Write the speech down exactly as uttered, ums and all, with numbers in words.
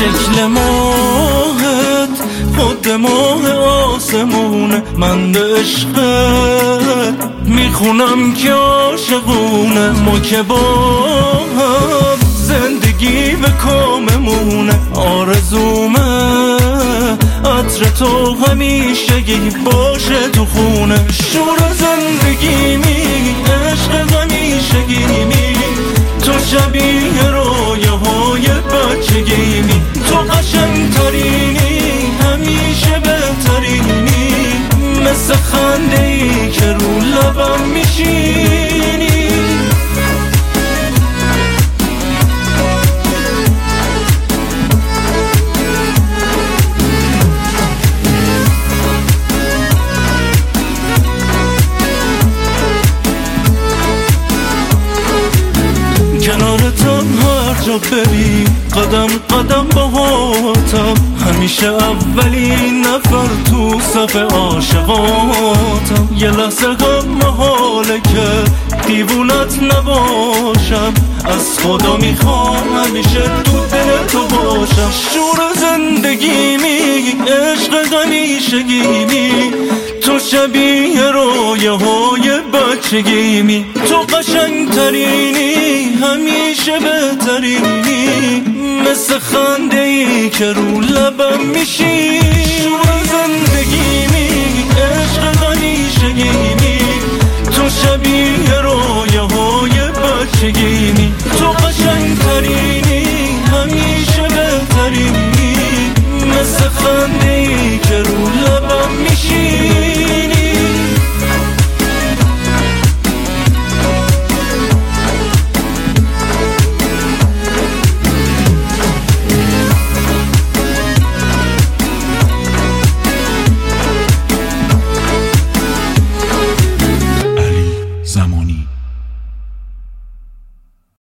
شکل ماهت خود ماه آسمونه، من به عشقت میخونم که عاشقونه. ما که با هم زندگی به کاممونه، آرزومه عطر تو همیشگی باشه تو خونه. شور زندگی می عشق همیشگی می، تو شبیه رویاهای بچگی می، تو قشنگترینی همیشه بهترینی، مثل خنده ای که رو لبم میشینی. کنارتم هر جا بری قدم قدم باهاتم، همیشه اولین نفر تو صف عاشقاتم. یه لحظه هم محاله که دیوونت نباشم، از خدا میخوام همیشه تو دل تو باشم. شور زندگی می عشق همیشگی می، تو شبیه رویاهای بچگی می، تو قشنگترینی همیشه بهترینی، مثل خنده ای که رو لبم میشی.